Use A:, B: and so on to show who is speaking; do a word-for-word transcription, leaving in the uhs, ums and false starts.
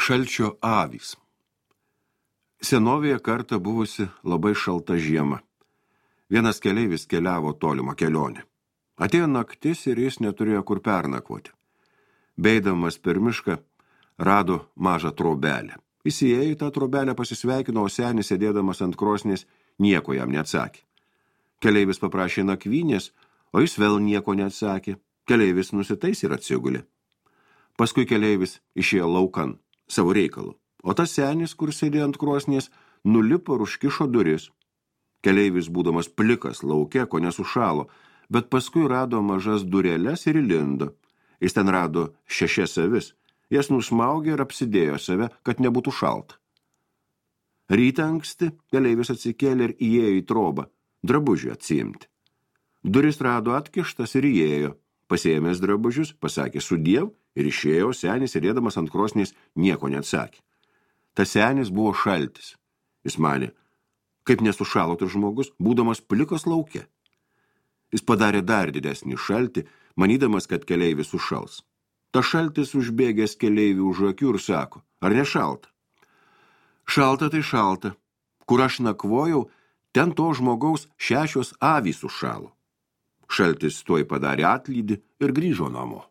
A: Šalčio avys. Senovėje kartą buvusi labai šalta žiema. Vienas keleivis keliavo tolimą kelionę. Atėjo naktis ir jis neturėjo kur pernakvoti. Beidamas per mišką rado mažą trobelę. Jis įėjo į tą trobelę, pasisveikino, o senis sėdėdamas ant krosnės nieko jam neatsakė. Keleivis paprašė nakvynės, o jis vėl nieko neatsakė. Keleivis nusitais ir atsigulė. Paskui keleivis išėjo laukan savo reikalų, o tas senis, kur sėdėjo ant krosnės, nulipo ir užkišo duris. Keleivis, būdamas plikas lauke, ko nesušalo, bet paskui rado mažas dureles ir įlindo. Jis ten rado šešias avis, jas nusmaugė ir apsidėjo save, kad nebūtų šalta. Rytą anksti keleivis atsikėlė ir įėjo į trobą, drabužių atsiimti. Duris rado atkištas ir įėjo. Pasiėmęs drabužius, pasakė sudiev ir išėjo, senis sėdėdamas ant krosnės nieko neatsakė. Tas senis buvo šaltis. Jis manė, kaip nesušalo tas žmogus, būdamas plikas lauke. Jis padarė dar didesnį šaltį, manydamas, kad keleivis sušals. Ta šaltis užbėgęs keleivių už akių ir sako, ar ne šalta? Šalta tai šalta. Kur aš nakvojau, ten to žmogaus šešios avys sušalo. Šaltis tuoj padarė atlydį ir grįžo namo.